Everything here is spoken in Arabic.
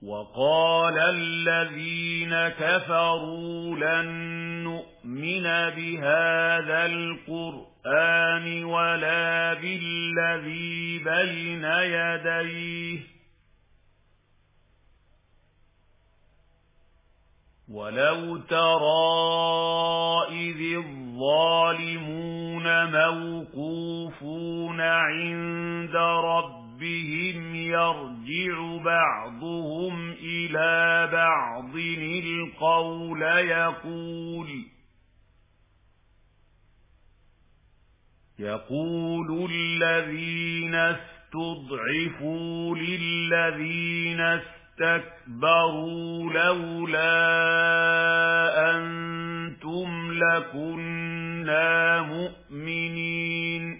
وقال الذين كفروا لن نؤمن بهذا القرآن ولا بالذي بين يديه ولو ترى إذ الظالمون موقوفون عند ربهم يرجع بعضهم إلى بعض القول يقول الذين استضعفوا للذين استكبروا لولا أنتم لكنا مؤمنين